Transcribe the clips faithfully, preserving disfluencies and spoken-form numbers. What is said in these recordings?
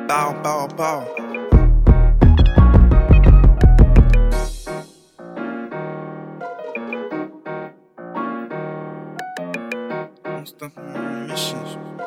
Bow, bow, bow. I'm stuck on my mission.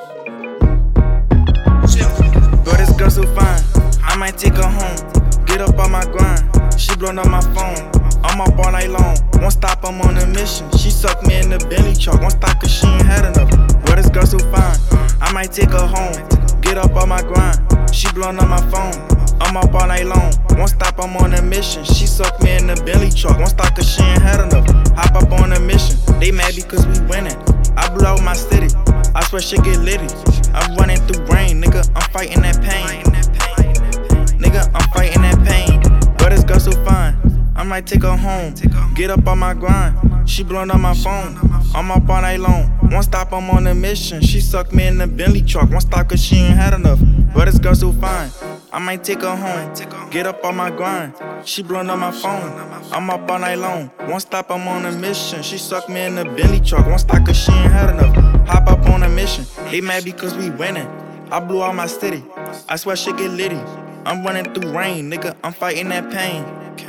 Girl, this girl so fine, I might take her home. Get up on my grind, she blowin' up my phone. I'm up all night long, won't stop, I'm on a mission. She suck me in the Bentley truck, won't stop cause she ain't had enough. Girl, this girl so fine, I might take her home. Get up on my grind, she blowin' up my phone. I'm up all night long, won't stop, I'm on a mission. She suck me in the Bentley truck, won't stop cause she ain't had enough. Hop up on a mission, they mad because we winning. I blew out my city, I swear shit get litty. I'm running through rain, nigga, I'm fighting that pain. Nigga, I'm fighting that pain. But this girl so fine, I might take her home. Get up on my grind, she blowin' up my phone. I'm up all night long, won't stop, I'm on a mission. She suck me in the Bentley truck, won't stop cause she ain't had enough. But this girl so fine, I might take her home. Get up on my grind, she blowin' up my phone. I'm up all night long, won't stop, I'm on a mission. She suck me in the Bentley truck, won't stop cause she ain't had enough. Hop up on a mission, they mad because we winning. I blew out my city, I swear shit get litty. I'm running through rain, nigga, I'm fighting that pain.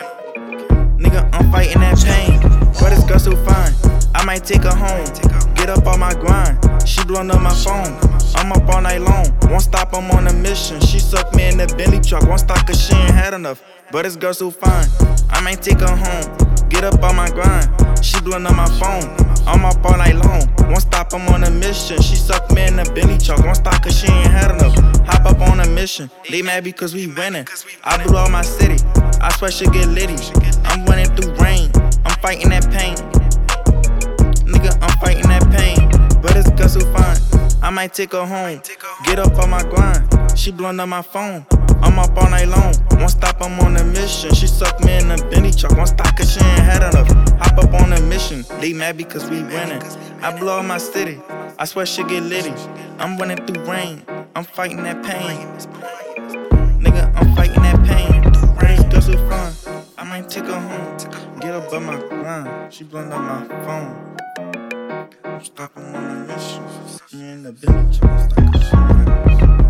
Nigga, I'm fighting that pain. But this girl so fine, I might take her home. Get up on my grind, she blowin' up my phone. I'm up all night long, won't stop, I'm on a mission. She suck me in the Bentley truck, won't stop cause she ain't had enough. But this girl so fine, I might take her home. Get up on my grind, she blowin' up my phone. I'm up all night long, won't stop, I'm on a mission. She suck me in the Bentley truck, won't stop cause she ain't had enough. Hop up on a mission, they mad because we winning. I blew out my city, I swear shit get litty. I'm running through rain, I'm fighting that pain. Nigga, I'm fighting that pain. But this girl so fine, I might take her home. Get up on my grind, she blowin' up my phone. I'm up all night long, won't stop, I'm on a mission. She suck me in the Bentley truck, won't stop cause she ain't had enough. Hop up on a mission, they mad because we winning. I blow up my city, I swear shit get litty. I'm running through rain, I'm fighting that pain. Nigga, I'm fighting that pain. But this girl so fine, I might take her home. Get up on my grind, she blowin' up my phone. I'm stopping on a mission, she suck me in the Bentley truck, won't stop cause she ain't had enough.